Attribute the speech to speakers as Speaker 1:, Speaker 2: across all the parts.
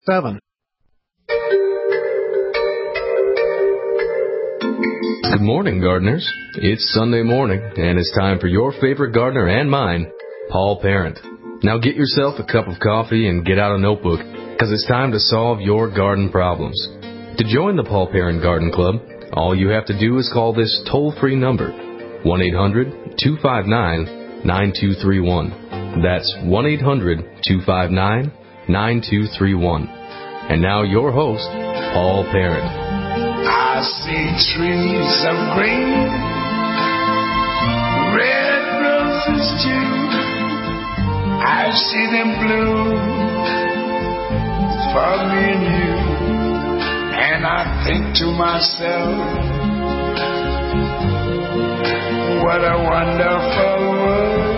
Speaker 1: 7.
Speaker 2: Good morning, gardeners. It's Sunday morning, and it's time for your favorite gardener and mine, Paul Parent. Now get yourself a cup of coffee and get out a notebook, because it's time to solve your garden problems. To join the Paul Parent Garden Club, all you have to do is call this toll-free number, 1-800-259-9231. That's 1-800-259-9231. And now your host, Paul Parent.
Speaker 3: I see trees of green, red roses too. I see them bloom for me and you. And I think to myself, what a wonderful world.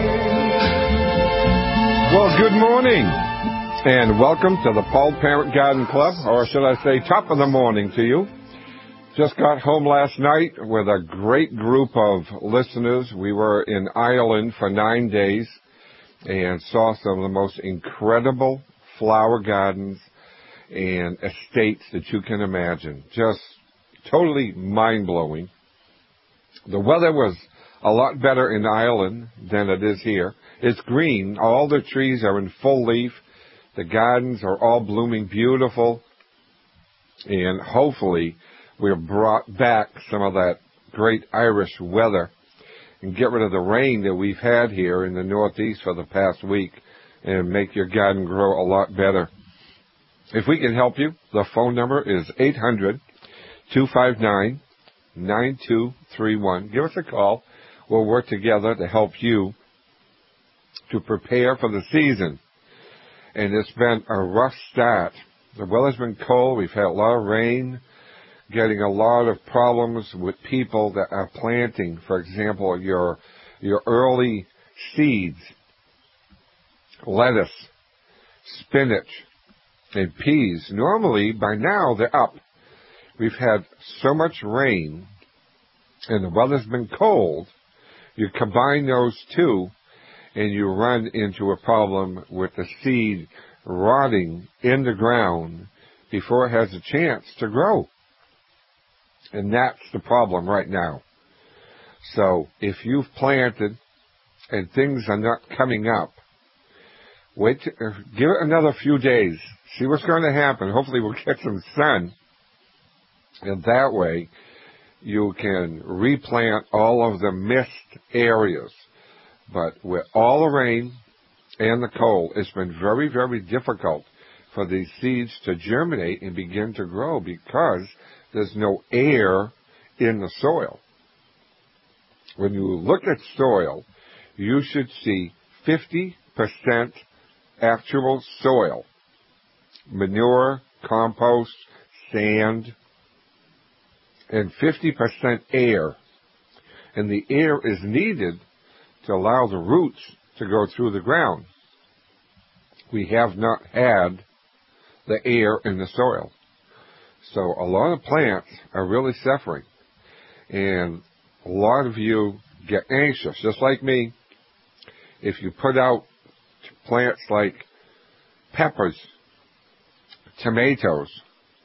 Speaker 4: Well, good morning, and welcome to the Paul Parent Garden Club, or should I say top of the morning to you. Just got home last night with a great group of listeners. We were in Ireland for 9 days and saw some of the most incredible flower gardens and estates that you can imagine. Just totally mind-blowing. The weather was a lot better in Ireland than it is here. It's green. All the trees are in full leaf. The gardens are all blooming beautiful. And hopefully we've brought back some of that great Irish weather and get rid of the rain that we've had here in the Northeast for the past week and make your garden grow a lot better. If we can help you, the phone number is 800-259-9231. Give us a call. We'll work together to help you to prepare for the season. And it's been a rough start. The weather's been cold. We've had a lot of rain, getting a lot of problems with people that are planting, for example, your early seeds, lettuce, spinach, and peas. Normally, by now, they're up. We've had so much rain, and the weather's been cold. You combine those two, and you run into a problem with the seed rotting in the ground before it has a chance to grow. And that's the problem right now. So if you've planted and things are not coming up, give it another few days. See what's going to happen. Hopefully we'll get some sun. And that way you can replant all of the missed areas. But with all the rain and the cold, it's been very, very difficult for these seeds to germinate and begin to grow because there's no air in the soil. When you look at soil, you should see 50% actual soil, manure, compost, sand, and 50% air. And the air is needed to allow the roots to go through the ground. We have not had the air in the soil. So a lot of plants are really suffering. And a lot of you get anxious, just like me. If you put out plants like peppers, tomatoes,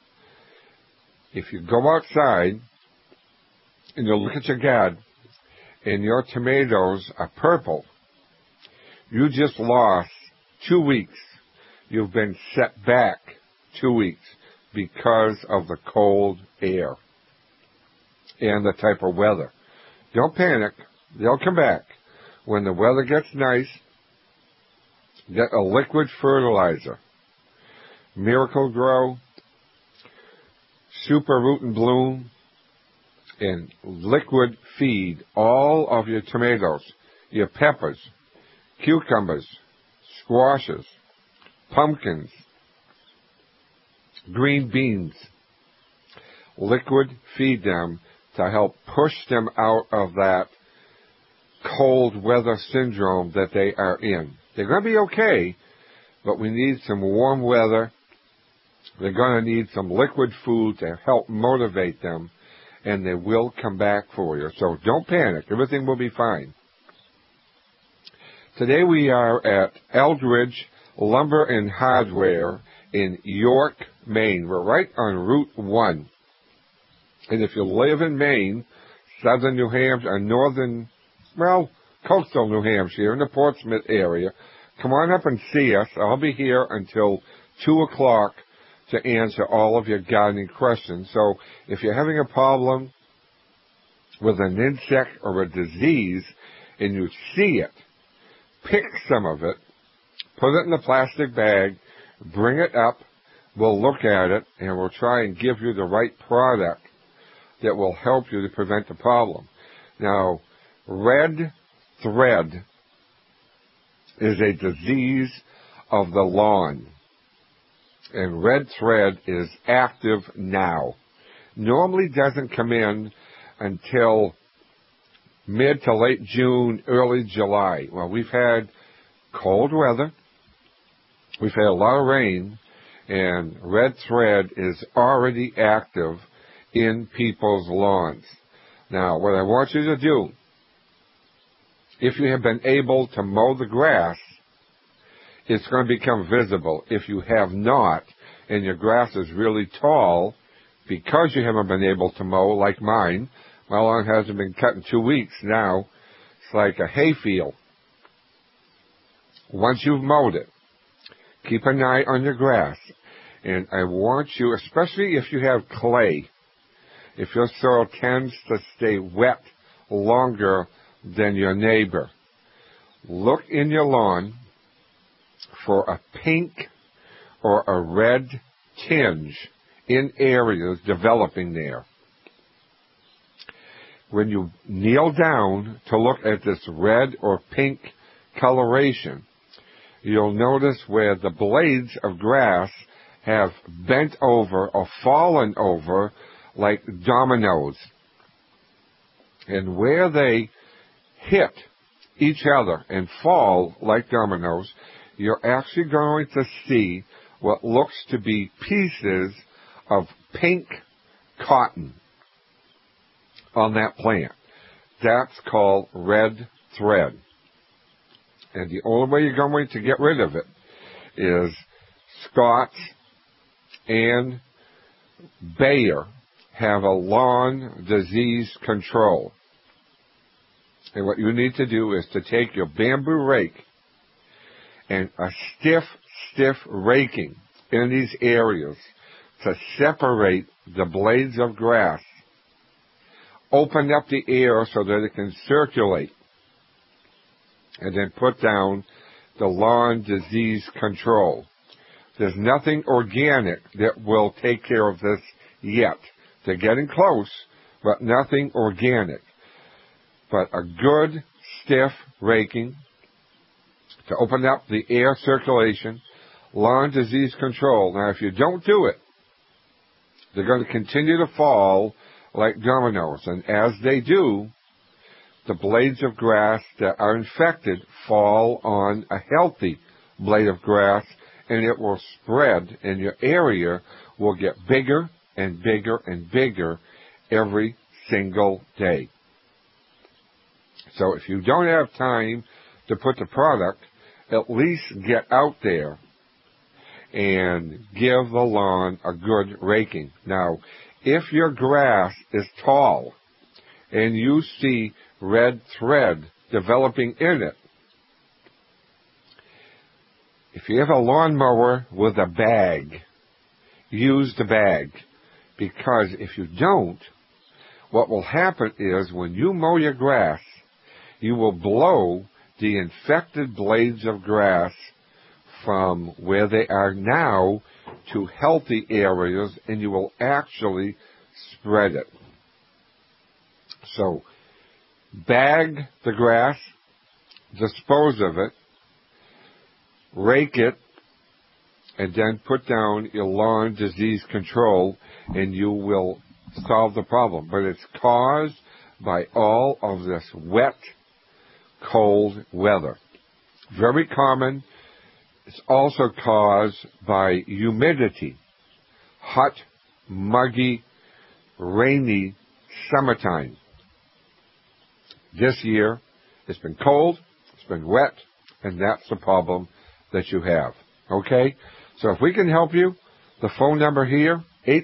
Speaker 4: if you go outside and you look at your garden and your tomatoes are purple, you just lost 2 weeks. You've been set back 2 weeks because of the cold air and the type of weather. Don't panic. They'll come back. When the weather gets nice, get a liquid fertilizer. Miracle-Gro, Super Root and Bloom, and liquid feed all of your tomatoes, your peppers, cucumbers, squashes, pumpkins, green beans. Liquid feed them to help push them out of that cold weather syndrome that they are in. They're going to be okay, but we need some warm weather. They're going to need some liquid food to help motivate them, and they will come back for you. So don't panic. Everything will be fine. Today we are at Eldridge Lumber and Hardware in York, Maine. We're right on Route 1. And if you live in Maine, southern New Hampshire, and northern, coastal New Hampshire, in the Portsmouth area, come on up and see us. I'll be here until 2 o'clock to answer all of your gardening questions. So if you're having a problem with an insect or a disease and you see it, pick some of it, put it in a plastic bag, bring it up, we'll look at it, and we'll try and give you the right product that will help you to prevent the problem. Now, red thread is a disease of the lawn, and red thread is active now. Normally doesn't come in until mid to late June, early July. Well, we've had cold weather, we've had a lot of rain, and red thread is already active in people's lawns. Now, what I want you to do, if you have been able to mow the grass, it's going to become visible. If you have not, and your grass is really tall, because you haven't been able to mow, like mine, my lawn hasn't been cut in 2 weeks now, it's like a hay field. Once you've mowed it, keep an eye on your grass. And I want you, especially if you have clay, if your soil tends to stay wet longer than your neighbor, look in your lawn for a pink or a red tinge in areas developing there. When you kneel down to look at this red or pink coloration, you'll notice where the blades of grass have bent over or fallen over like dominoes. And where they hit each other and fall like dominoes, you're actually going to see what looks to be pieces of pink cotton on that plant. That's called red thread. And the only way you're going to get rid of it is Scott and Bayer have a lawn disease control. And what you need to do is to take your bamboo rake and a stiff raking in these areas to separate the blades of grass. Open up the air so that it can circulate. And then put down the lawn disease control. There's nothing organic that will take care of this yet. They're getting close, but nothing organic. But a good, stiff raking to open up the air circulation, lawn disease control. Now, if you don't do it, they're going to continue to fall like dominoes. And as they do, the blades of grass that are infected fall on a healthy blade of grass, and it will spread, and your area will get bigger and bigger and bigger every single day. So if you don't have time to put the product, at least get out there and give the lawn a good raking. Now, if your grass is tall and you see red thread developing in it, if you have a lawnmower with a bag, use the bag. Because if you don't, what will happen is when you mow your grass, you will blow the infected blades of grass from where they are now to healthy areas, and you will actually spread it. So, bag the grass, dispose of it, rake it, and then put down your lawn disease control, and you will solve the problem. But it's caused by all of this wet, cold weather. Very common. It's also caused by humidity. Hot, muggy, rainy summertime. This year, it's been cold, it's been wet, and that's the problem that you have. Okay? So if we can help you, the phone number here,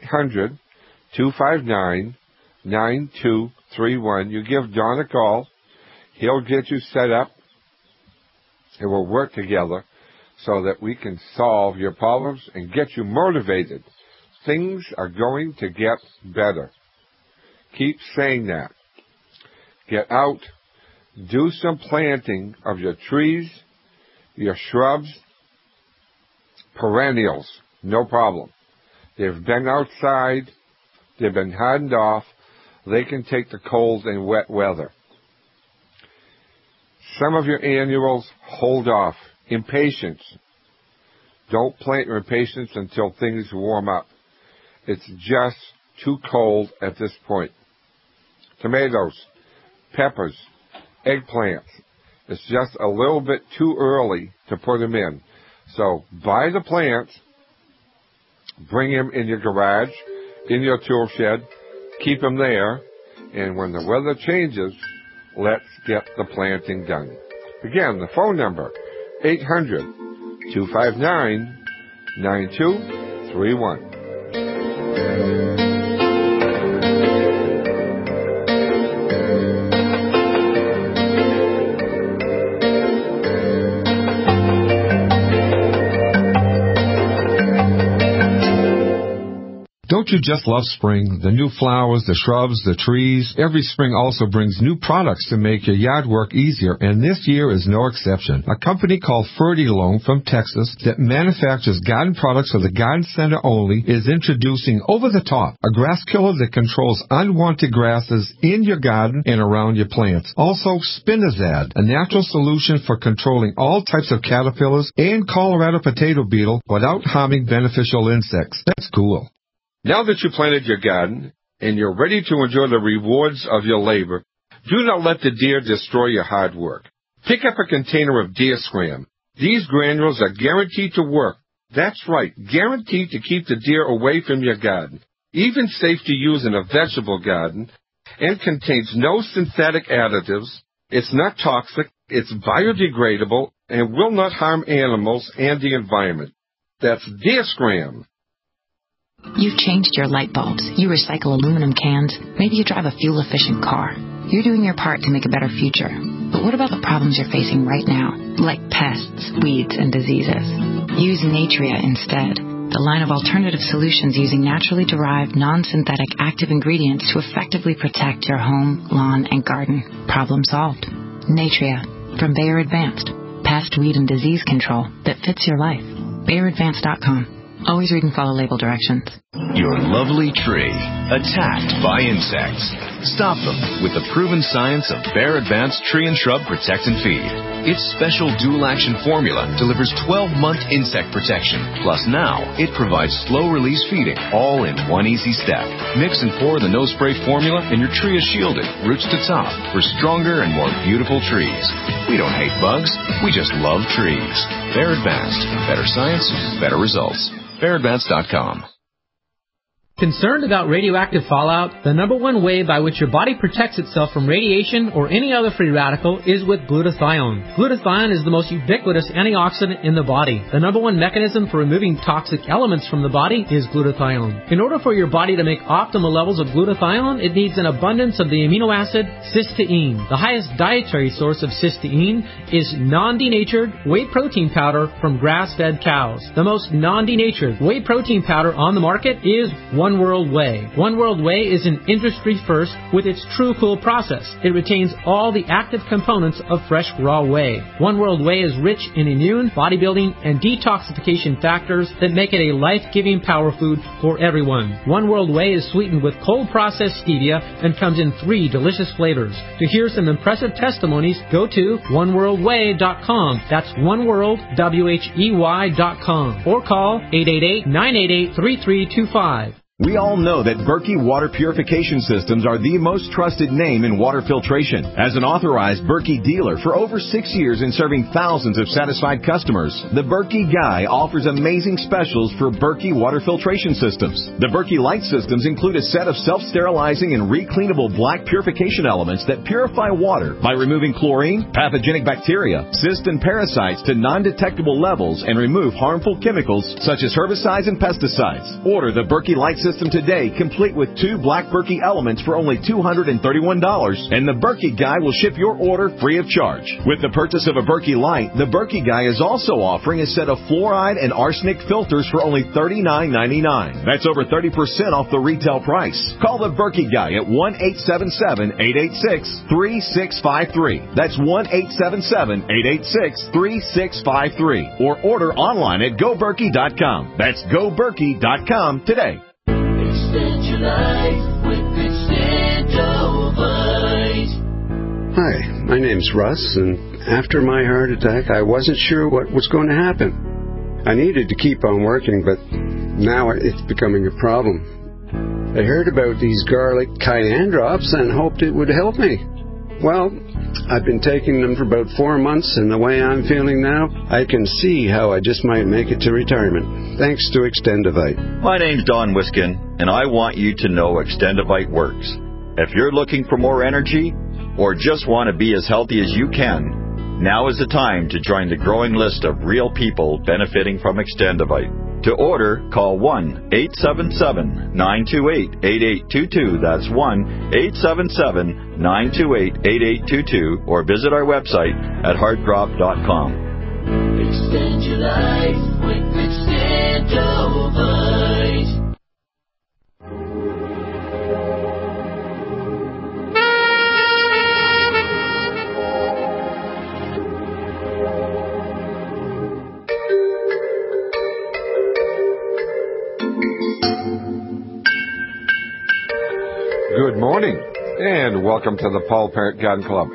Speaker 4: 800-259-9231. You give Don a call. He'll get you set up, and we'll work together so that we can solve your problems and get you motivated. Things are going to get better. Keep saying that. Get out. Do some planting of your trees, your shrubs, perennials. No problem. They've been outside. They've been hardened off. They can take the cold and wet weather. Some of your annuals, hold off. Impatience. Don't plant your impatience until things warm up. It's just too cold at this point. Tomatoes, peppers, eggplants. It's just a little bit too early to put them in. So buy the plants, bring them in your garage, in your tool shed, keep them there, and when the weather changes, let's get the planting done. Again, the phone number, 800-259-9231.
Speaker 1: Don't you just love spring? The new flowers, the shrubs, the trees. Every spring also brings new products to make your yard work easier, and this year is no exception. A company called Fertilome from Texas that manufactures garden products for the garden center only is introducing Over the Top, a grass killer that controls unwanted grasses in your garden and around your plants. Also, Spinazad, a natural solution for controlling all types of caterpillars and Colorado potato beetle without harming beneficial insects. That's cool.
Speaker 4: Now that you planted your garden and you're ready to enjoy the rewards of your labor, do not let the deer destroy your hard work. Pick up a container of Deer Scram. These granules are guaranteed to work. That's right, guaranteed to keep the deer away from your garden. Even safe to use in a vegetable garden, and contains no synthetic additives. It's not toxic, it's biodegradable, and will not harm animals and the environment. That's Deer Scram.
Speaker 5: You've changed your light bulbs. You recycle aluminum cans. Maybe you drive a fuel-efficient car. You're doing your part to make a better future. But what about the problems you're facing right now, like pests, weeds, and diseases? Use Natria instead, the line of alternative solutions using naturally derived, non-synthetic active ingredients to effectively protect your home, lawn, and garden. Problem solved. Natria, from Bayer Advanced. Pest, weed, and disease control that fits your life. BayerAdvanced.com. Always read and follow label directions.
Speaker 6: Your lovely tree, attacked by insects. Stop them with the proven science of Bayer Advanced Tree and Shrub Protect and Feed. Its special dual-action formula delivers 12-month insect protection. Plus now, it provides slow-release feeding, all in one easy step. Mix and pour the no-spray formula, and your tree is shielded, roots to top, for stronger and more beautiful trees. We don't hate bugs, we just love trees. Bayer Advanced. Better science, better results. BayerAdvanced.com.
Speaker 7: Concerned about radioactive fallout? The number one way by which your body protects itself from radiation or any other free radical is with glutathione. Glutathione is the most ubiquitous antioxidant in the body. The number one mechanism for removing toxic elements from the body is glutathione. In order for your body to make optimal levels of glutathione, it needs an abundance of the amino acid cysteine. The highest dietary source of cysteine is non-denatured whey protein powder from grass-fed cows. The most non-denatured whey protein powder on the market is One World Whey. One World Whey is an industry first with its True Cool process. It retains all the active components of fresh raw whey. One World Whey is rich in immune, bodybuilding, and detoxification factors that make it a life-giving power food for everyone. One World Whey is sweetened with cold-processed stevia and comes in 3 delicious flavors. To hear some impressive testimonies, go to oneworldwhey.com. That's oneworldwhey.com. Or call 888-988-3325.
Speaker 8: We all know that Berkey Water Purification Systems are the most trusted name in water filtration. As an authorized Berkey dealer for over 6 years and serving thousands of satisfied customers, the Berkey Guy offers amazing specials for Berkey Water Filtration Systems. The Berkey Light Systems include a set of self-sterilizing and recleanable black purification elements that purify water by removing chlorine, pathogenic bacteria, cysts, and parasites to non-detectable levels and remove harmful chemicals such as herbicides and pesticides. Order the Berkey Light System today, complete with 2 black Berkey elements for only $231, and the Berkey Guy will ship your order free of charge. With the purchase of a Berkey Light, the Berkey Guy is also offering a set of fluoride and arsenic filters for only $39.99. That's over 30% off the retail price. Call the Berkey Guy at 1-877-886-3653. That's 1-877-886-3653. Or order online at GoBerkey.com. That's GoBerkey.com today.
Speaker 9: Extend your life with Extendovite.
Speaker 10: Hi, my name's Russ, and after my heart attack, I wasn't sure what was going to happen. I needed to keep on working, but now it's becoming a problem. I heard about these garlic cayenne drops and hoped it would help me. Well, I've been taking them for about 4 months, and the way I'm feeling now, I can see how I just might make it to retirement. Thanks to Extendovite.
Speaker 11: My name's Don Wiskin, and I want you to know Extendovite works. If you're looking for more energy, or just want to be as healthy as you can, now is the time to join the growing list of real people benefiting from Extendovite. To order, call 1-877-928-8822. That's 1-877-928-8822. Or visit our website at heartdrop.com.
Speaker 9: Extend your life with Extendovite.
Speaker 4: Good morning, and welcome to the Paul Parent Garden Club.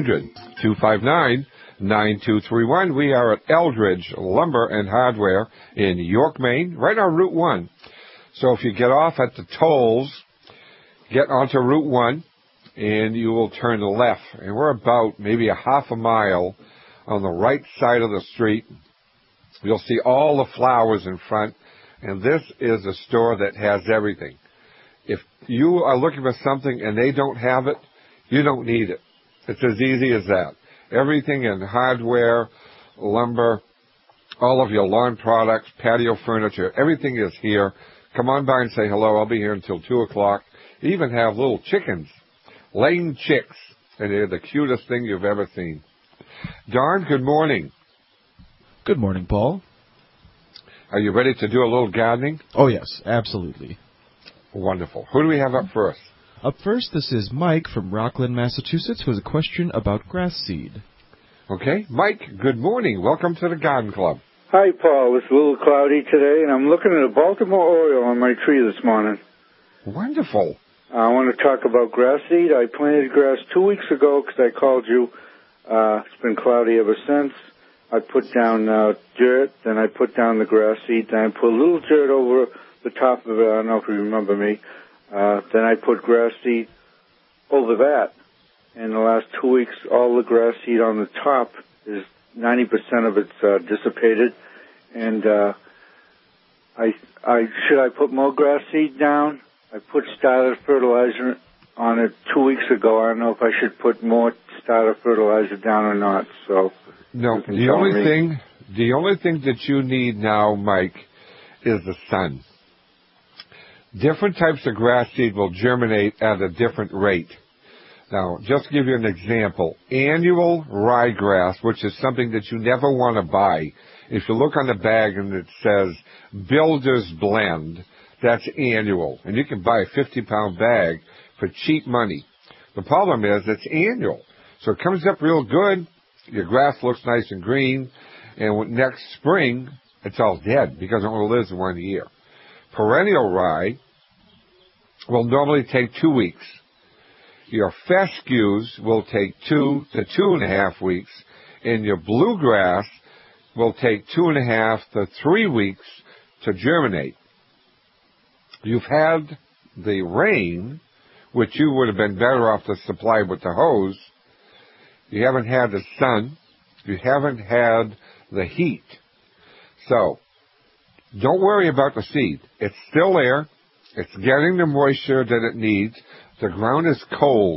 Speaker 4: 800-259-9231. We are at Eldridge Lumber and Hardware in York, Maine, right on Route 1. So if you get off at the tolls, get onto Route 1, and you will turn left. And we're about maybe a half a mile on the right side of the street. You'll see all the flowers in front, and this is a store that has everything. If you are looking for something and they don't have it, you don't need it. It's as easy as that. Everything in hardware, lumber, all of your lawn products, patio furniture, everything is here. Come on by and say hello. I'll be here until 2 o'clock. They even have little chickens, laying chicks, and they're the cutest thing you've ever seen. Don, good morning.
Speaker 12: Good morning, Paul.
Speaker 4: Are you ready to do a little gardening?
Speaker 12: Oh, yes, absolutely.
Speaker 4: Wonderful. Who do we have up first?
Speaker 12: Up first, this is Mike from Rockland, Massachusetts, who has a question about grass seed.
Speaker 4: Okay. Mike, good morning. Welcome to the Garden Club.
Speaker 13: Hi, Paul. It's a little cloudy today, and I'm looking at a Baltimore Oriole on my tree this morning.
Speaker 4: Wonderful.
Speaker 13: I want to talk about grass seed. I planted grass 2 weeks ago because I called you. It's been cloudy ever since. I put down dirt, then I put down the grass seed, then I put a little dirt over the top of it. I don't know if you remember me. Then I put grass seed over that. In the last 2 weeks, all the grass seed on the top is 90% of it's dissipated. And should I put more grass seed down? I put starter fertilizer on it 2 weeks ago. I don't know if I should put more starter fertilizer down or not. So
Speaker 4: no, the only thing that you need now, Mike, is the sun. Different types of grass seed will germinate at a different rate. Now, just to give you an example, annual ryegrass, which is something that you never want to buy. If you look on the bag and it says Builder's Blend, that's annual. And you can buy a 50-pound bag for cheap money. The problem is it's annual. So it comes up real good. Your grass looks nice and green. And next spring, it's all dead because it only lives 1 year. Perennial rye will normally take 2 weeks. Your fescues will take 2 to 2.5 weeks, and your bluegrass will take 2.5 to 3 weeks to germinate. You've had the rain, which you would have been better off to supply with the hose. You haven't had the sun. You haven't had the heat. So, don't worry about the seed. It's still there. It's getting the moisture that it needs. The ground is cold.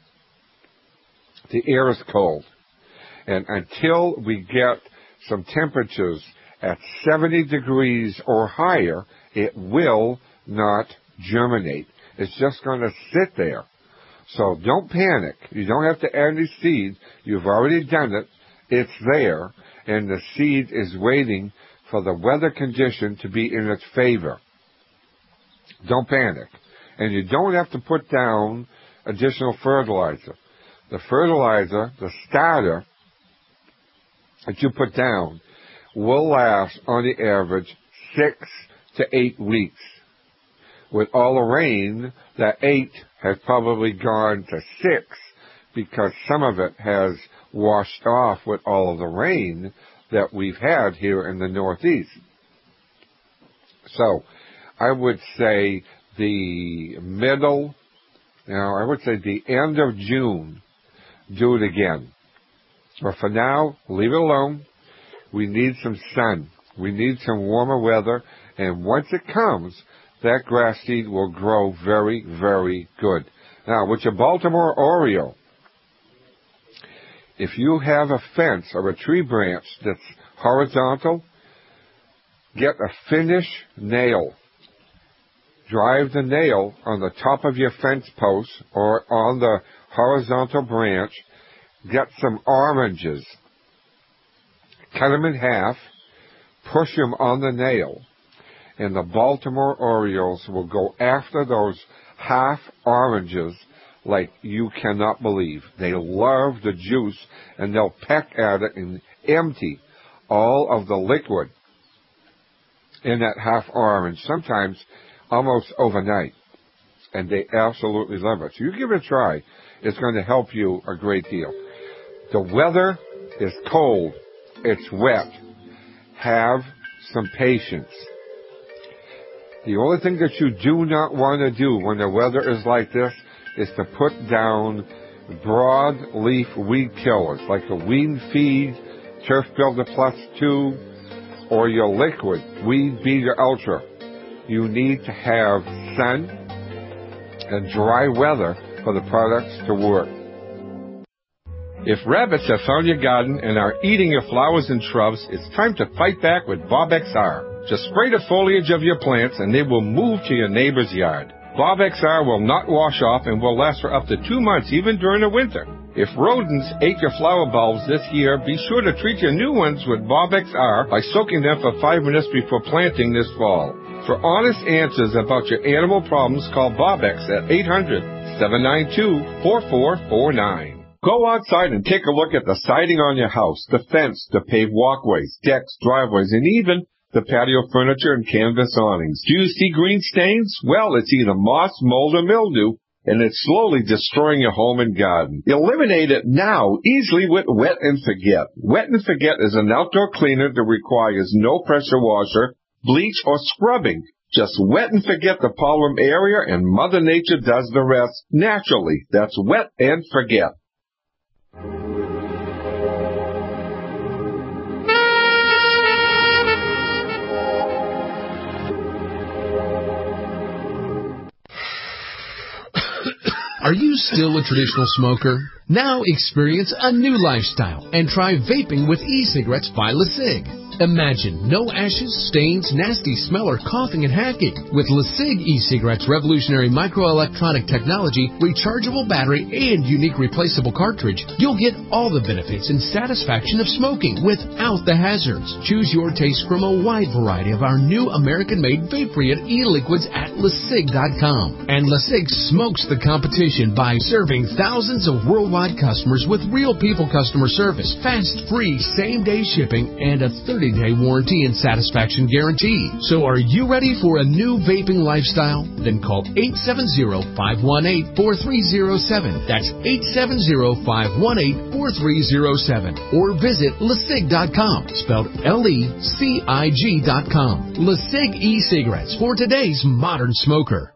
Speaker 4: The air is cold. And until we get some temperatures at 70 degrees or higher, it will not germinate. It's just going to sit there. So don't panic. You don't have to add any seed. You've already done it. It's there. And the seed is waiting for the weather condition to be in its favor. Don't panic. And you don't have to put down additional fertilizer. The fertilizer, the starter that you put down, will last on the average 6 to 8 weeks. With all the rain, that 8 has probably gone to 6 because some of it has washed off with all of the rain that we've had here in the Northeast. So, I would say the end of June, do it again. But for now, leave it alone. We need some sun. We need some warmer weather. And once it comes, that grass seed will grow very, very good. Now, with your Baltimore Oriole, if you have a fence or a tree branch that's horizontal, get a finish nail. Drive the nail on the top of your fence post or on the horizontal branch. Get some oranges. Cut them in half. Push them on the nail. And the Baltimore Orioles will go after those half oranges like you cannot believe. They love the juice, and they'll peck at it and empty all of the liquid in that half orange, sometimes almost overnight. And they absolutely love it. So you give it a try. It's going to help you a great deal. The weather is cold. It's wet. Have some patience. The only thing that you do not want to do when the weather is like this is to put down broadleaf weed killers like the Weed Feed, Turf Builder Plus 2, or your liquid Weed Beater Ultra. You need to have sun and dry weather for the products to work. If rabbits have found your garden and are eating your flowers and shrubs, it's time to fight back with Bob XR. Just spray the foliage of your plants and they will move to your neighbor's yard. Bob XR will not wash off and will last for up to 2 months, even during the winter. If rodents ate your flower bulbs this year, be sure to treat your new ones with Bob XR by soaking them for 5 minutes before planting this fall. For honest answers about your animal problems, call Bob X at 800-792-4449. Go outside and take a look at the siding on your house, the fence, the paved walkways, decks, driveways, and even the patio furniture and canvas awnings. Do you see green stains? Well, it's either moss, mold, or mildew, and it's slowly destroying your home and garden. Eliminate it now easily with Wet and Forget. Wet and Forget is an outdoor cleaner that requires no pressure washer, bleach, or scrubbing. Just wet and forget the problem area, and Mother Nature does the rest naturally. That's Wet and Forget.
Speaker 14: Are you still a traditional smoker? Now experience a new lifestyle and try vaping with e-cigarettes by LeSig. Imagine no ashes, stains, nasty smell, or coughing and hacking. With LeSig e-cigarettes' revolutionary microelectronic technology, rechargeable battery, and unique replaceable cartridge, you'll get all the benefits and satisfaction of smoking without the hazards. Choose your taste from a wide variety of our new American-made vape-free e-liquids at LeSig.com. And LeSig smokes the competition by serving thousands of worldwide customers with real people customer service, fast, free, same-day shipping, and a 30 30-day warranty and satisfaction guarantee. So are you ready for a new vaping lifestyle? Then call 870-518-4307. That's 870-518-4307. Or visit LeSig.com, spelled LECIG.com. LeSig e-cigarettes for today's modern smoker.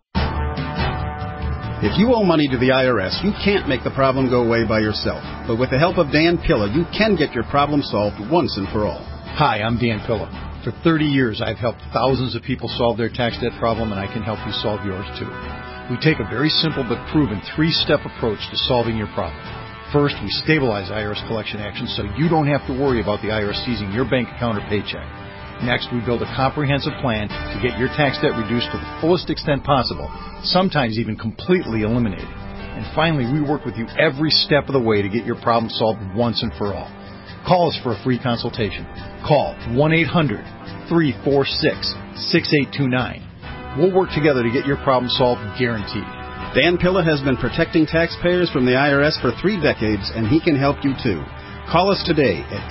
Speaker 15: If you owe money to the IRS, you can't make the problem go away by yourself. But with the help of Dan Pilla, you can get your problem solved once and for all.
Speaker 16: Hi, I'm Dan Pilla. For 30 years, I've helped thousands of people solve their tax debt problem, and I can help you solve yours too. We take a very simple but proven 3-step approach to solving your problem. First, we stabilize IRS collection actions so you don't have to worry about the IRS seizing your bank account or paycheck. Next, we build a comprehensive plan to get your tax debt reduced to the fullest extent possible, sometimes even completely eliminated. And finally, we work with you every step of the way to get your problem solved once and for all. Call us for a free consultation. Call 1-800-346-6829. We'll work together to get your problem solved, guaranteed.
Speaker 15: Dan Pilla has been protecting taxpayers from the IRS for 3 decades, and he can help you too. Call us today at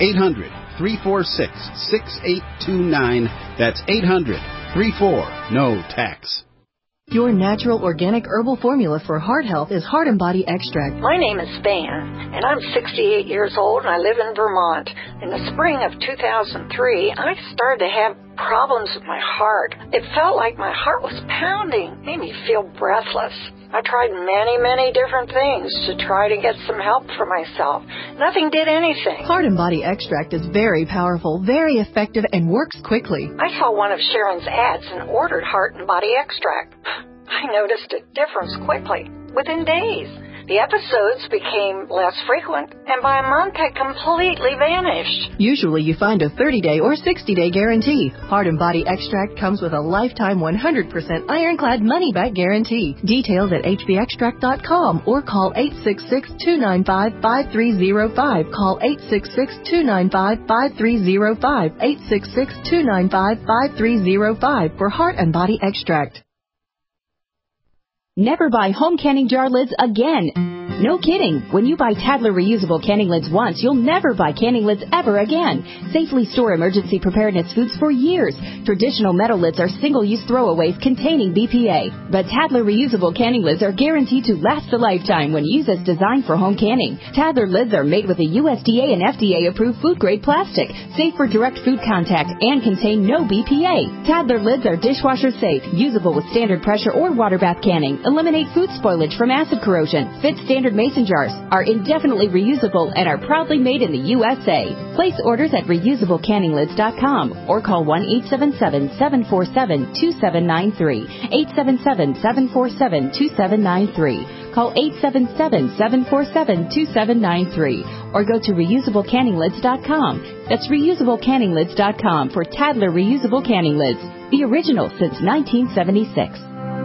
Speaker 15: 800-346-6829. That's 800-34-NO-TAX.
Speaker 17: Your natural organic herbal formula for heart health is Heart and Body Extract.
Speaker 18: My name is Van, and I'm 68 years old, and I live in Vermont. In the spring of 2003, I started to have problems with my heart. It felt like my heart was pounding, made me feel breathless. I tried many different things to try to get some help for myself. Nothing did anything.
Speaker 17: Heart and Body Extract is very powerful, very effective, and works quickly.
Speaker 18: I saw one of Sharon's ads and ordered Heart and Body Extract. I noticed a difference quickly, within days. The episodes became less frequent, and by a month had completely vanished.
Speaker 17: Usually you find a 30-day or 60-day guarantee. Heart and Body Extract comes with a lifetime 100% ironclad money-back guarantee. Details at hbextract.com or call 866-295-5305. Call 866-295-5305. 866-295-5305 for Heart and Body Extract.
Speaker 19: Never buy home canning jar lids again. No kidding. When you buy Tadler reusable canning lids once, you'll never buy canning lids ever again. Safely store emergency preparedness foods for years. Traditional metal lids are single-use throwaways containing BPA. But Tadler reusable canning lids are guaranteed to last a lifetime when used as designed for home canning. Tadler lids are made with a USDA and FDA-approved food-grade plastic, safe for direct food contact, and contain no BPA. Tadler lids are dishwasher safe, usable with standard pressure or water bath canning, eliminate food spoilage from acid corrosion, fit standard mason jars, are indefinitely reusable, and are proudly made in the USA. Place orders at reusablecanninglids.com or call 1-877-747-2793. 877-747-2793. Call 877-747-2793 or go to reusablecanninglids.com. That's reusablecanninglids.com for Tadler reusable canning lids, the original since 1976.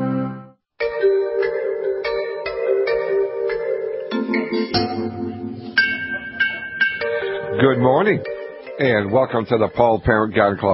Speaker 4: Good morning, and welcome to the Paul Parent Garden Club,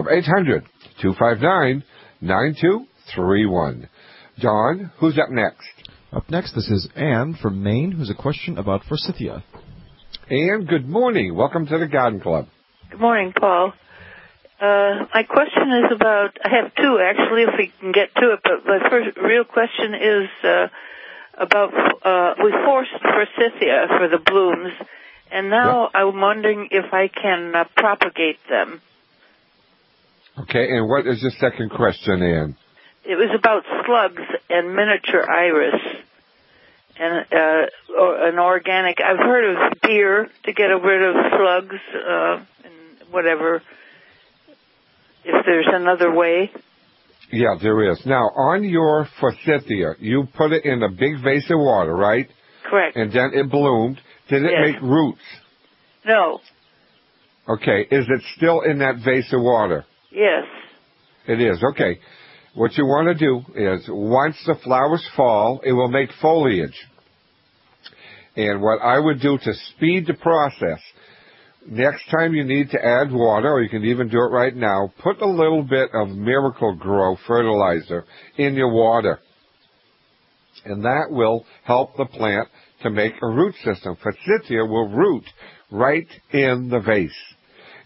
Speaker 4: 800-259-9231. John, who's up next?
Speaker 12: Up next, this is Anne from Maine, who's a question about forsythia.
Speaker 4: Anne, good morning. Welcome to the Garden Club.
Speaker 20: Good morning, Paul. My question is about, I have two actually, if we can get to it, but my first real question is about, we forced forsythia for the blooms, and now I'm wondering if I can propagate them.
Speaker 4: Okay, and what is the second question, Ann?
Speaker 20: It was about slugs and miniature iris and an organic. I've heard of deer to get rid of slugs and whatever. If there's another way.
Speaker 4: Yeah, there is. Now, on your forsythia, you put it in a big vase of water, right?
Speaker 20: Correct.
Speaker 4: And then it bloomed. Did it make roots?
Speaker 20: No.
Speaker 4: Okay. Is it still in that vase of water?
Speaker 20: Yes.
Speaker 4: It is. Okay. What you want to do is, once the flowers fall, it will make foliage. And what I would do to speed the process, next time you need to add water, or you can even do it right now, put a little bit of Miracle-Gro fertilizer in your water. And that will help the plant to make a root system. Forsythia will root right in the vase.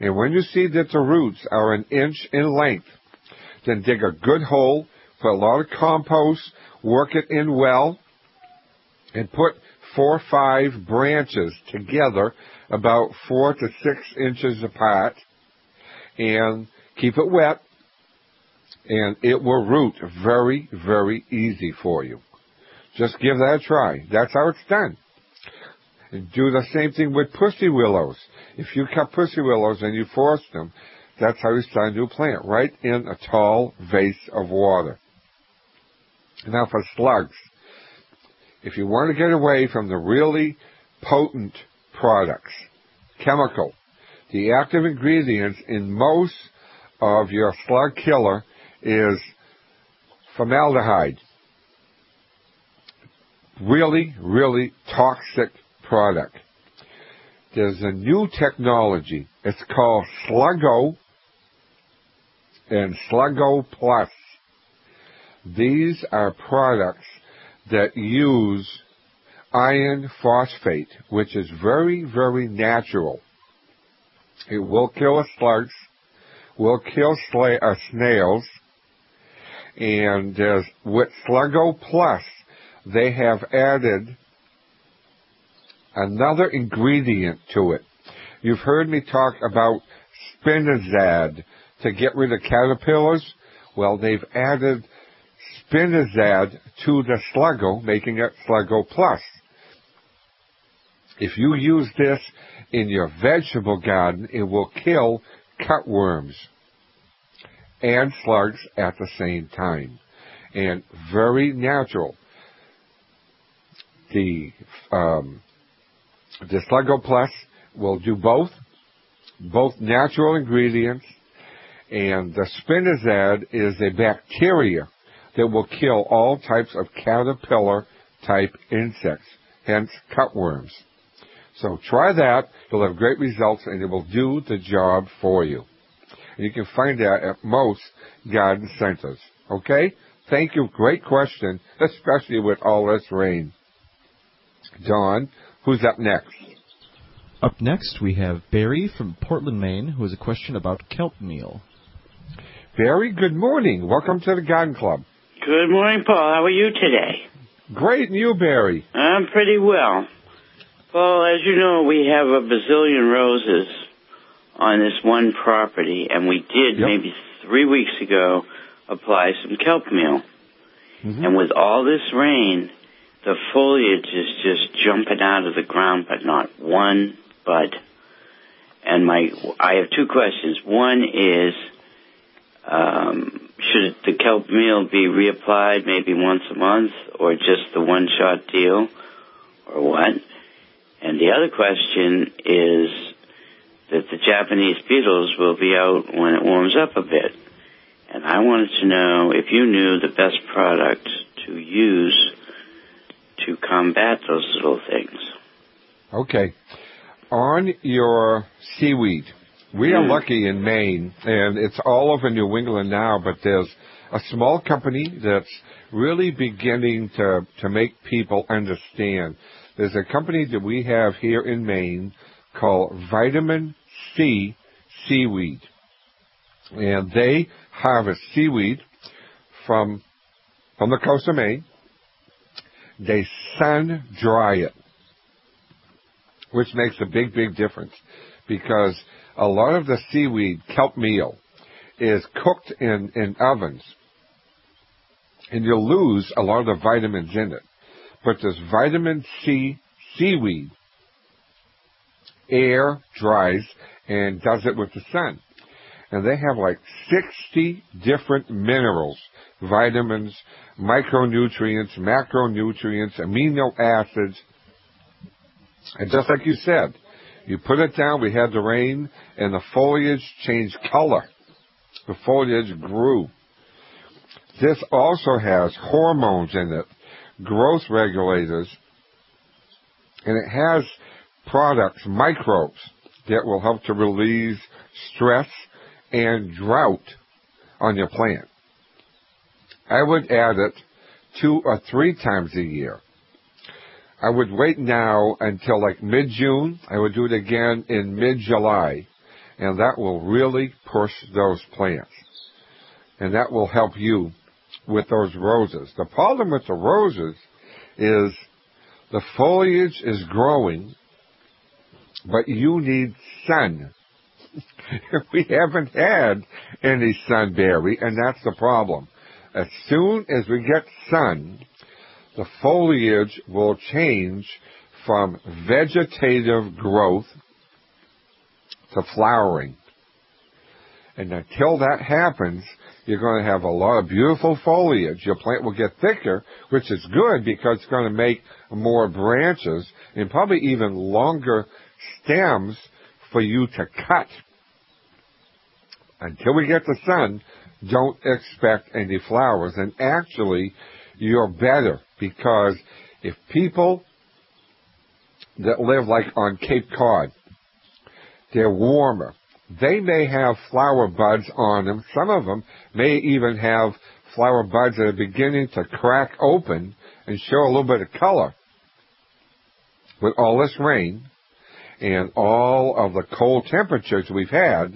Speaker 4: And when you see that the roots are an inch in length, then dig a good hole, put a lot of compost, work it in well, and put 4 or 5 branches together about 4 to 6 inches apart, and keep it wet, and it will root very, very easy for you. Just give that a try. That's how it's done. And do the same thing with pussy willows. If you cut pussy willows and you force them, that's how you start a new plant, right in a tall vase of water. Now for slugs. If you want to get away from the really potent products, chemical, the active ingredients in most of your slug killer is formaldehyde. Really, really toxic product. There's a new technology. It's called Sluggo and Sluggo Plus. These are products that use iron phosphate, which is very, very natural. It will kill slugs, will kill snails, and with Sluggo Plus, they have added another ingredient to it. You've heard me talk about Spinazad to get rid of caterpillars. Well, they've added Spinazad to the Sluggo, making it Sluggo Plus. If you use this in your vegetable garden, it will kill cutworms and slugs at the same time. And very natural. The Sluggo Plus will do both natural ingredients, and the Spinazad is a bacteria that will kill all types of caterpillar-type insects, hence cutworms. So try that. You'll have great results, and it will do the job for you. And you can find that at most garden centers. Okay? Thank you. Great question, especially with all this rain. Don, who's up next?
Speaker 12: Up next, we have Barry from Portland, Maine, who has a question about kelp meal.
Speaker 4: Barry, good morning. Welcome to the Garden Club.
Speaker 21: Good morning, Paul. How are you today?
Speaker 4: Great, and you, Barry?
Speaker 21: I'm pretty well. Paul, as you know, we have a bazillion roses on this one property, and we did maybe 3 weeks ago apply some kelp meal. Mm-hmm. And with all this rain, the foliage is just jumping out of the ground, but not one bud. And I have 2 questions. One is, should the kelp meal be reapplied maybe once a month, or just the one-shot deal, or what? And the other question is that the Japanese beetles will be out when it warms up a bit. And I wanted to know if you knew the best product to use to combat those little things.
Speaker 4: Okay. On your seaweed, we are lucky in Maine, and it's all over New England now, but there's a small company that's really beginning to make people understand. There's a company that we have here in Maine called Vitamin C Seaweed. And they harvest seaweed from the coast of Maine. They sun dry it, which makes a big, big difference, because a lot of the seaweed, kelp meal, is cooked in ovens, and you'll lose a lot of the vitamins in it. But this vitamin C seaweed, air dries and does it with the sun. And they have like 60 different minerals, vitamins, micronutrients, macronutrients, amino acids. And just like you said, you put it down, we had the rain, and the foliage changed color. The foliage grew. This also has hormones in it, growth regulators, and it has products, microbes, that will help to relieve stress and drought on your plant. I would add it 2 or 3 times a year. I would wait now until like mid-June. I would do it again in mid-July. and that will really push those plants. And that will help you with those roses. The problem with the roses is the foliage is growing, but you need sun. We haven't had any sun, Barry, and that's the problem. As soon as we get sun, the foliage will change from vegetative growth to flowering. And until that happens, you're going to have a lot of beautiful foliage. Your plant will get thicker, which is good because it's going to make more branches and probably even longer stems for you to cut. Until we get the sun, don't expect any flowers. And actually, you're better because if people that live like on Cape Cod, they're warmer. They may have flower buds on them. Some of them may even have flower buds that are beginning to crack open and show a little bit of color. With all this rain and all of the cold temperatures we've had,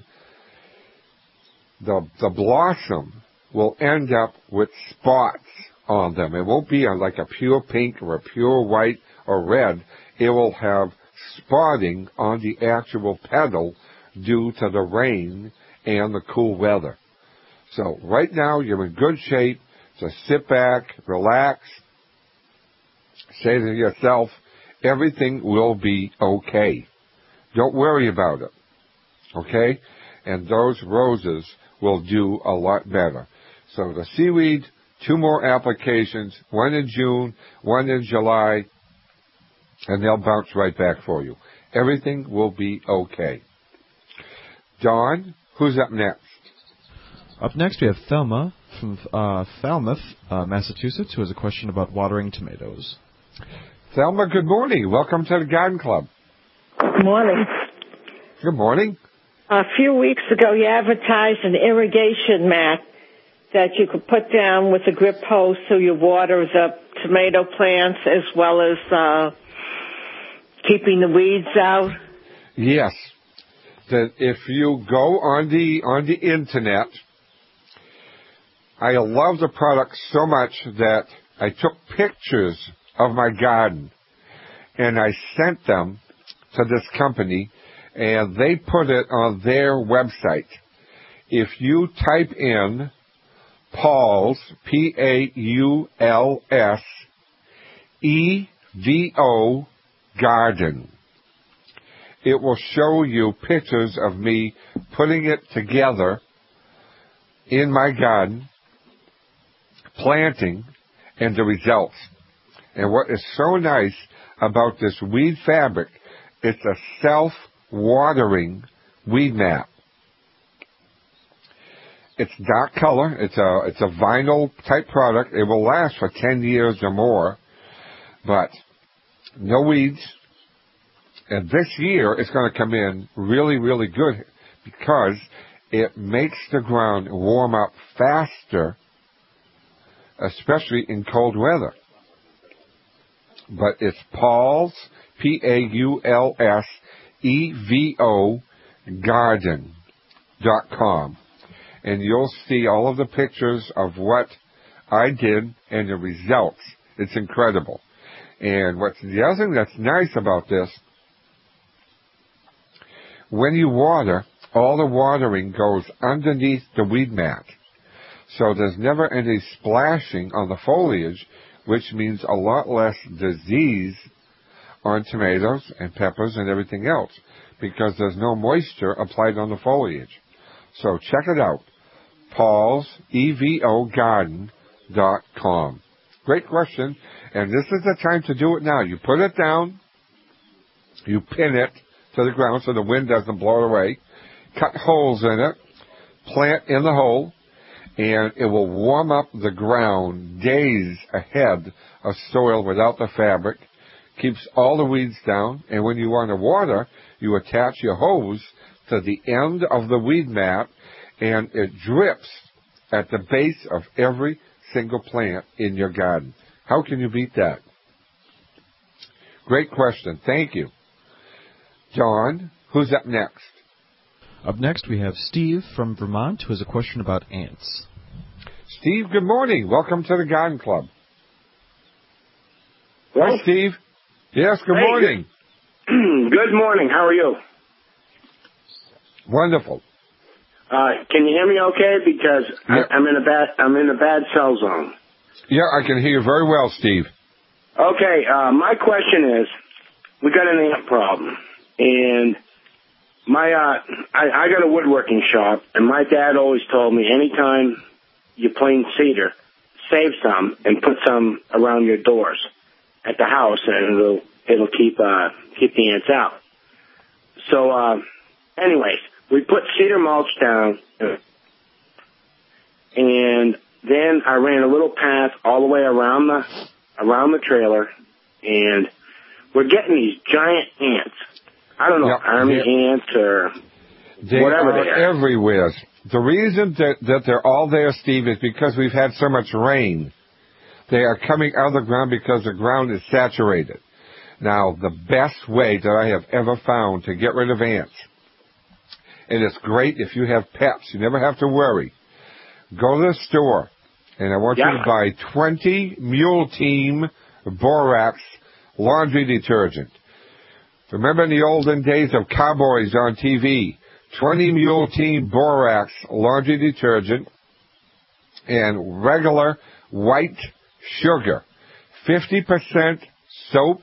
Speaker 4: the blossom will end up with spots on them. It won't be like a pure pink or a pure white or red. It will have spotting on the actual petal due to the rain and the cool weather. So right now you're in good shape to sit back, relax, say to yourself, everything will be okay. Don't worry about it. Okay? And those roses will do a lot better. So the seaweed, 2 more applications, 1 in June, 1 in July, and they'll bounce right back for you. Everything will be okay. Don, who's up next?
Speaker 12: Up next we have Thelma from Falmouth, Massachusetts, who has a question about watering tomatoes.
Speaker 4: Thelma, good morning. Welcome to the Garden Club.
Speaker 2: Good morning.
Speaker 4: Good morning.
Speaker 2: A few weeks ago, you advertised an irrigation mat that you could put down with a grip hose so you water the tomato plants as well as keeping the weeds out.
Speaker 4: Yes. That if you go on the internet, I love the product so much that I took pictures of my garden and I sent them to this company and they put it on their website. If you type in Paul's, P-A-U-L-S, E-V-O garden, it will show you pictures of me putting it together in my garden, planting, and the results. And what is so nice about this weed fabric, it's a self-watering weed mat. It's dark color. It's a vinyl type product. It will last for 10 years or more, but no weeds. And this year it's going to come in really, really good because it makes the ground warm up faster, especially in cold weather. But it's Paul's, P-A-U-L-S, E-V-O, garden.com. And you'll see all of the pictures of what I did and the results. It's incredible. And the other thing that's nice about this, when you water, all the watering goes underneath the weed mat. So there's never any splashing on the foliage, which means a lot less disease on tomatoes and peppers and everything else because there's no moisture applied on the foliage. So check it out. Paul's, EVOgarden.com. Great question. And this is the time to do it now. You put it down, you pin it to the ground so the wind doesn't blow it away, cut holes in it, plant in the hole, and it will warm up the ground days ahead of soil without the fabric, keeps all the weeds down, and when you want to water, you attach your hose to the end of the weed mat, and it drips at the base of every single plant in your garden. How can you beat that? Great question. Thank you. John, who's up next?
Speaker 12: Up next, we have Steve from Vermont, who has a question about ants.
Speaker 4: Steve, good morning. Welcome to the Garden Club.
Speaker 3: Hello?
Speaker 4: Hi, Steve. Yes, good morning.
Speaker 3: Good morning. How are you?
Speaker 4: Wonderful.
Speaker 3: Can you hear me okay? Because I'm in a bad cell zone.
Speaker 4: Yeah, I can hear you very well, Steve.
Speaker 3: Okay, my question is, we got an ant problem, and I got a woodworking shop, and my dad always told me anytime you plane cedar, save some and put some around your doors at the house, and it'll keep the ants out. So, anyways, we put cedar mulch down, and then I ran a little path all the way around the trailer, and we're getting these giant ants. I don't know, army ants or whatever they are.
Speaker 4: Everywhere. The reason that they're all there, Steve, is because we've had so much rain. They are coming out of the ground because the ground is saturated. Now, the best way that I have ever found to get rid of ants, and it's great if you have pets, you never have to worry. Go to the store, and I want you to buy 20 Mule Team Borax laundry detergent. Remember in the olden days of cowboys on TV, 20 Mule Team Borax laundry detergent and regular white sugar. 50% soap,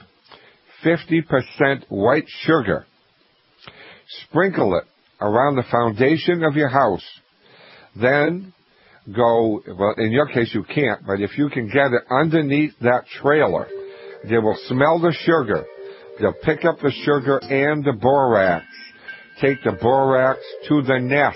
Speaker 4: 50% white sugar. Sprinkle it around the foundation of your house. Then go, well, in your case you can't, but if you can get it underneath that trailer, they will smell the sugar. They'll pick up the sugar and the borax. Take the borax to the nest.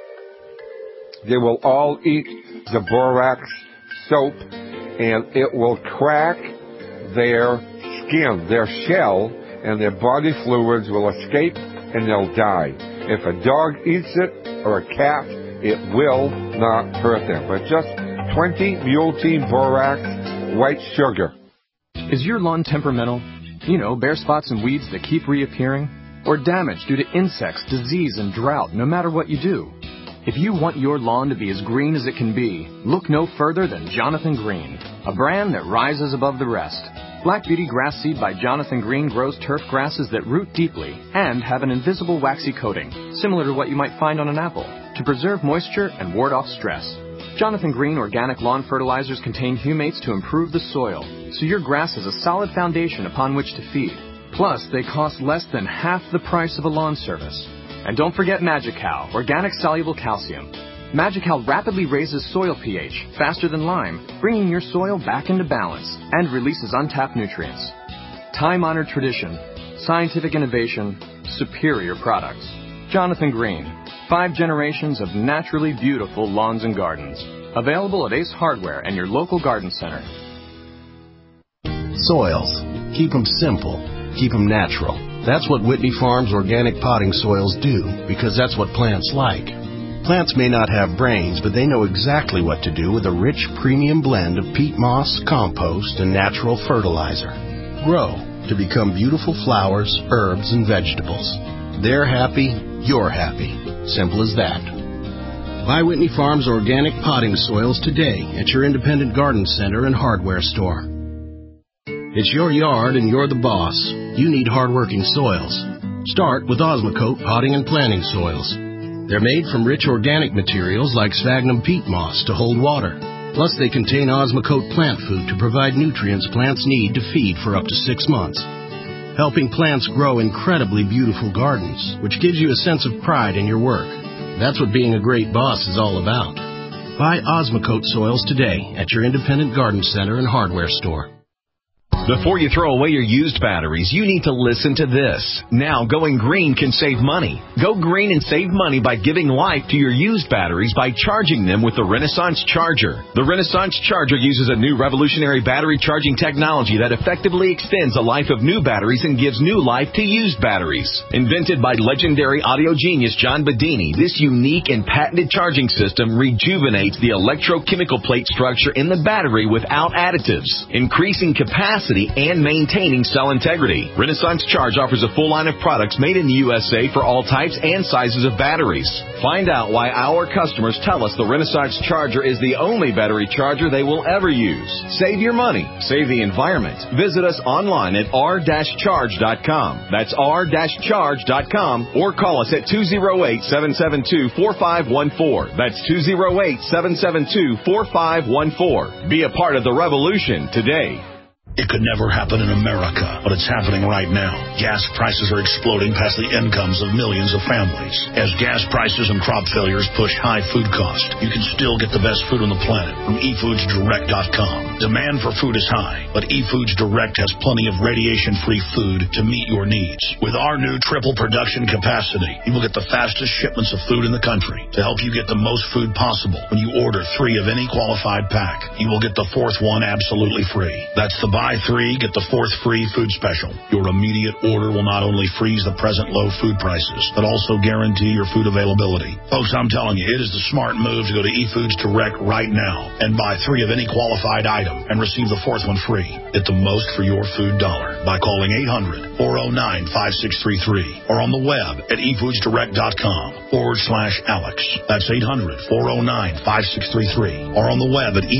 Speaker 4: They will all eat the borax soap, and it will crack their skin, their shell, and their body fluids will escape, and they'll die. If a dog eats it or a cat, it will not hurt them. But just 20 Mule Team Borax white sugar.
Speaker 22: Is your lawn temperamental? You know, bare spots and weeds that keep reappearing? Or damage due to insects, disease, and drought, no matter what you do? If you want your lawn to be as green as it can be, look no further than Jonathan Green, a brand that rises above the rest. Black Beauty Grass Seed by Jonathan Green grows turf grasses that root deeply and have an invisible waxy coating, similar to what you might find on an apple, to preserve moisture and ward off stress. Jonathan Green organic lawn fertilizers contain humates to improve the soil, so your grass has a solid foundation upon which to feed. Plus, they cost less than half the price of a lawn service. And don't forget Magical, organic soluble calcium. Magical rapidly raises soil pH faster than lime, bringing your soil back into balance and releases untapped nutrients. Time-honored tradition, scientific innovation, superior products. Jonathan Green, 5 generations of naturally beautiful lawns and gardens. Available at Ace Hardware and your local garden center.
Speaker 23: Soils. Keep them simple. Keep them natural. That's what Whitney Farms organic potting soils do, because that's what plants like. Plants may not have brains, but they know exactly what to do with a rich premium blend of peat moss, compost, and natural fertilizer. Grow to become beautiful flowers, herbs, and vegetables. They're happy, you're happy. Simple as that. Buy Whitney Farms organic potting soils today at your independent garden center and hardware store. It's your yard and you're the boss. You need hard-working soils. Start with Osmocote potting and planting soils. They're made from rich organic materials like sphagnum peat moss to hold water. Plus, they contain Osmocote plant food to provide nutrients plants need to feed for up to 6 months. Helping plants grow incredibly beautiful gardens, which gives you a sense of pride in your work. That's what being a great boss is all about. Buy Osmocote soils today at your independent garden center and hardware store.
Speaker 6: Before you throw away your used batteries, you need to listen to this. Now, going green can save money. Go green and save money by giving life to your used batteries by charging them with the Renaissance Charger. The Renaissance Charger uses a new revolutionary battery charging technology that effectively extends the life of new batteries and gives new life to used batteries. Invented by legendary audio genius John Bedini, this unique and patented charging system rejuvenates the electrochemical plate structure in the battery without additives, increasing capacity
Speaker 8: capacity and maintaining cell integrity. Renaissance Charge offers a full line of products made in the USA for all types and sizes of batteries. Find out why our customers tell us the Renaissance Charger is the only battery charger they will ever use. Save your money. Save the environment. Visit us online at r-charge.com. That's r-charge.com or call us at 208-772-4514. That's 208-772-4514. Be a part of the revolution today.
Speaker 1: It could never happen in America, but it's happening right now. Gas prices are exploding past the incomes of millions of families. As gas prices and crop failures push high food costs, you can still get the best food on the planet from eFoodsDirect.com. Demand for food is high, but eFoods Direct has plenty of radiation-free food to meet your needs. With our new triple production capacity, you will get the fastest shipments of food in the country to help you get the most food possible. When you order 3 of any qualified pack, you will get the 4th one absolutely free. That's the buy 3, get the 4th free food special. Your immediate order will not only freeze the present low food prices, but also guarantee your food availability. Folks, I'm telling you, it is the smart move to go to eFoods Direct right now and buy 3 of any qualified item and receive the 4th one free. Get the most for your food dollar by calling 800-409-5633 or on the web at eFoodsDirect.com/Alex. That's 800-409-5633 or on the web at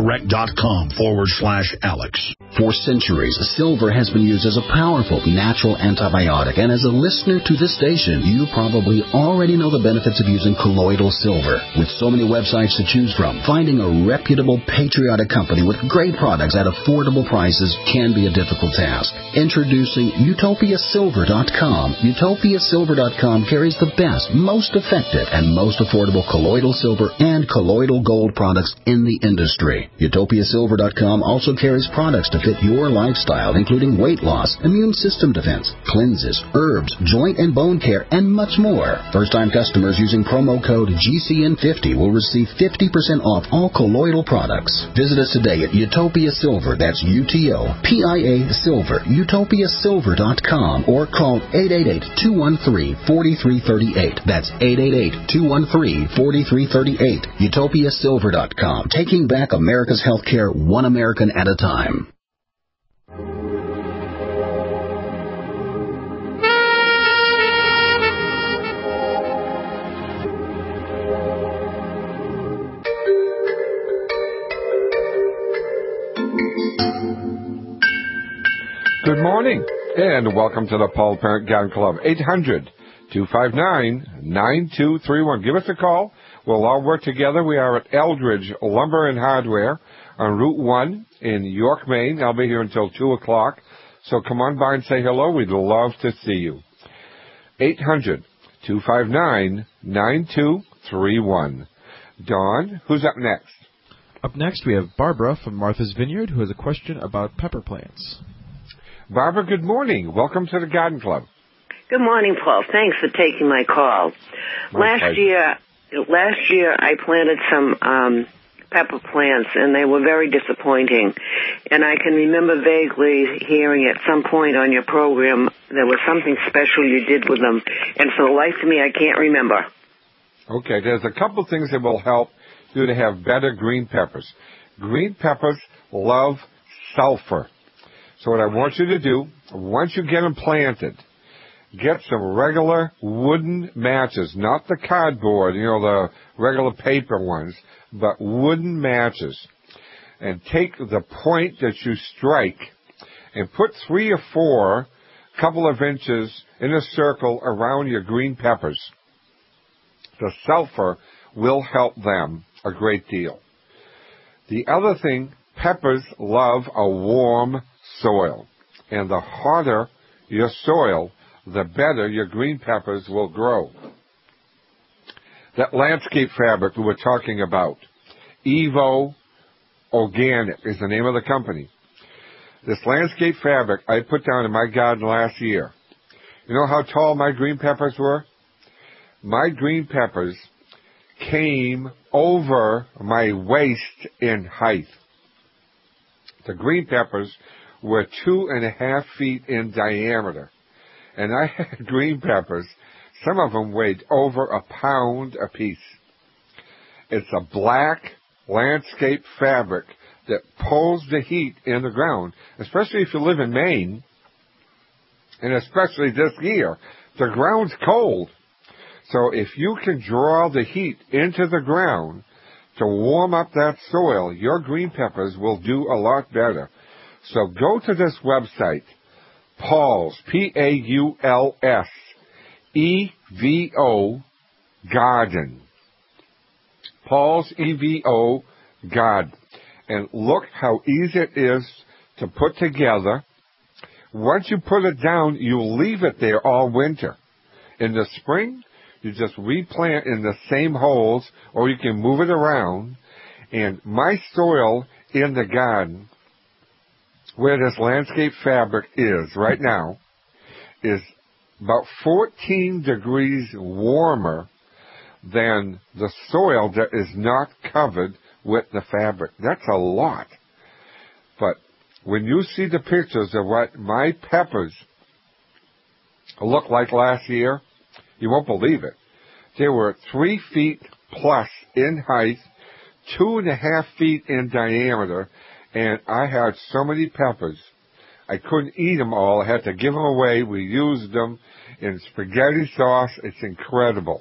Speaker 1: eFoodsDirect.com/Alex.
Speaker 5: For centuries, silver has been used as a powerful natural antibiotic, and as a listener to this station, you probably already know the benefits of using colloidal silver. With so many websites to choose from, finding a reputable, patriotic company with great products at affordable prices can be a difficult task. Introducing UtopiaSilver.com. UtopiaSilver.com carries the best, most effective, and most affordable colloidal silver and colloidal gold products in the industry. UtopiaSilver.com also carries products to fit your lifestyle, including weight loss, immune system defense, cleanses, herbs, joint and bone care, and much more. First-time customers using promo code GCN50 will receive 50% off all colloidal products. Visit us today at Utopia Silver, that's UTOPIA Silver, UtopiaSilver.com, or call 888-213-4338. That's 888-213-4338. UtopiaSilver.com, taking back America's healthcare one American at a time.
Speaker 4: Good morning, and welcome to the Paul Parent Gun Club. 800-259-9231. Give us a call. We'll all work together. We are at Eldridge Lumber and Hardware on Route 1 in York, Maine. I'll be here until 2 o'clock. So come on by and say hello. We'd love to see you. 800-259-9231. Dawn, who's up next?
Speaker 12: Up next, we have Barbara from Martha's Vineyard, who has a question about pepper plants.
Speaker 4: Barbara, good morning. Welcome to the Garden Club.
Speaker 7: Good morning, Paul. Thanks for taking my call. Last year I planted some pepper plants, and they were very disappointing. And I can remember vaguely hearing at some point on your program there was something special you did with them. And for the life of me, I can't remember.
Speaker 4: Okay, there's a couple things that will help you to have better green peppers. Green peppers love sulfur. So what I want you to do, once you get them planted, get some regular wooden matches, not the cardboard, the regular paper ones, but wooden matches. And take the point that you strike and put 3 or 4 couple of inches in a circle around your green peppers. The sulfur will help them a great deal. The other thing, peppers love a warm soil. And the hotter your soil, the better your green peppers will grow. That landscape fabric we were talking about, Evo Organic is the name of the company. This landscape fabric I put down in my garden last year. You know how tall my green peppers were? My green peppers came over my waist in height. The green peppers were 2.5 feet in diameter. And I had green peppers, some of them weighed over 1 pound apiece. It's a black landscape fabric that pulls the heat in the ground, especially if you live in Maine, and especially this year. The ground's cold. So if you can draw the heat into the ground to warm up that soil, your green peppers will do a lot better. So go to this website, Paul's, P-A-U-L-S, E-V-O, Garden. Paul's EVO Garden. And look how easy it is to put together. Once you put it down, you leave it there all winter. In the spring, you just replant in the same holes, or you can move it around. And my soil in the garden, where this landscape fabric is right now, is about 14 degrees warmer than the soil that is not covered with the fabric. That's a lot. But when you see the pictures of what my peppers looked like last year, you won't believe it. They were 3 feet plus in height, 2.5 feet in diameter, and I had so many peppers, I couldn't eat them all. I had to give them away. We used them in spaghetti sauce. It's incredible.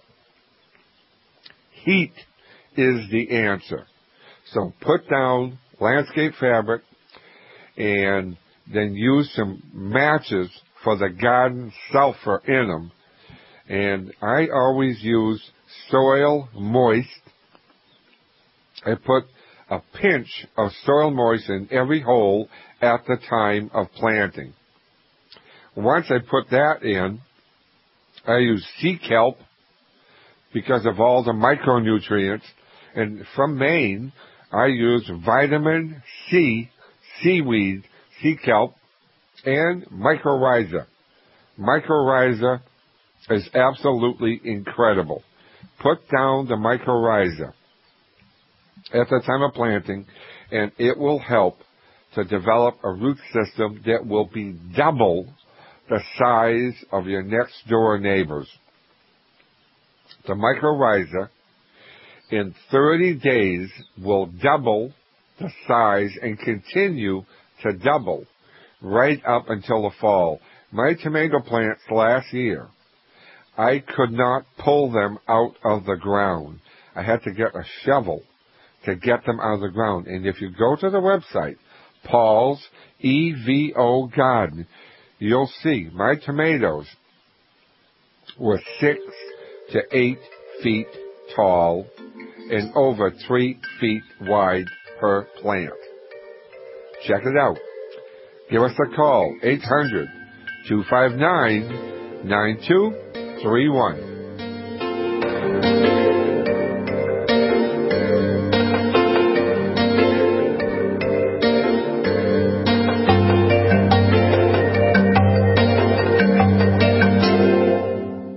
Speaker 4: Heat is the answer. So put down landscape fabric and then use some matches for the garden sulfur in them. And I always use soil moist. I put a pinch of soil moist in every hole at the time of planting. Once I put that in, I use sea kelp because of all the micronutrients. And from Maine, I use vitamin C, seaweed, sea kelp, and mycorrhiza. Mycorrhiza is absolutely incredible. Put down the mycorrhiza at the time of planting, and it will help to develop a root system that will be double the size of your next door neighbors. The mycorrhiza in 30 days will double the size and continue to double right up until the fall. My tomato plants last year, I could not pull them out of the ground. I had to get a shovel to get them out of the ground. And if you go to the website, Paul's EVO Garden, you'll see my tomatoes were 6 to 8 feet tall and over 3 feet wide per plant. Check it out. Give us a call, 800-259-9231.